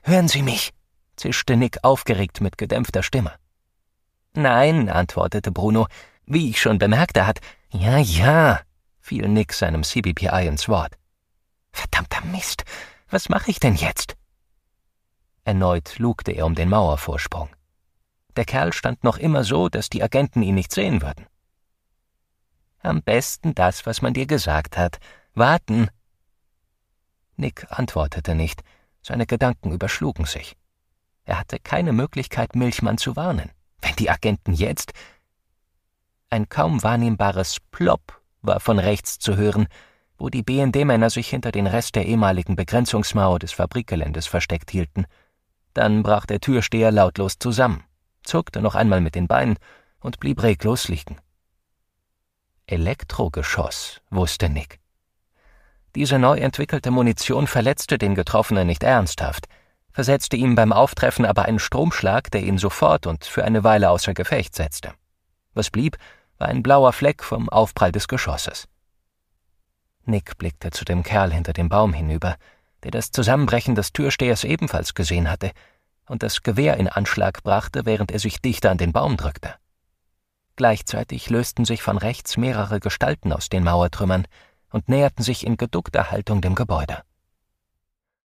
»Hören Sie mich«, zischte Nick aufgeregt mit gedämpfter Stimme. »Nein«, antwortete Bruno, »wie ich schon bemerkte hat.« »Ja«, fiel Nick seinem CBPI ins Wort. »Verdammter Mist, was mache ich denn jetzt?« Erneut lugte er um den Mauervorsprung. Der Kerl stand noch immer so, dass die Agenten ihn nicht sehen würden. »Am besten das, was man dir gesagt hat. Warten.« Nick antwortete nicht. Seine Gedanken überschlugen sich. Er hatte keine Möglichkeit, Milchmann zu warnen. Wenn die Agenten jetzt... Ein kaum wahrnehmbares Plopp war von rechts zu hören, wo die BND-Männer sich hinter den Rest der ehemaligen Begrenzungsmauer des Fabrikgeländes versteckt hielten. Dann brach der Türsteher lautlos zusammen, zuckte noch einmal mit den Beinen und blieb reglos liegen. Elektrogeschoss, wusste Nick. Diese neu entwickelte Munition verletzte den Getroffenen nicht ernsthaft, versetzte ihm beim Auftreffen aber einen Stromschlag, der ihn sofort und für eine Weile außer Gefecht setzte. Was blieb, war ein blauer Fleck vom Aufprall des Geschosses. Nick blickte zu dem Kerl hinter dem Baum hinüber, der das Zusammenbrechen des Türstehers ebenfalls gesehen hatte und das Gewehr in Anschlag brachte, während er sich dichter an den Baum drückte. Gleichzeitig lösten sich von rechts mehrere Gestalten aus den Mauertrümmern und näherten sich in geduckter Haltung dem Gebäude.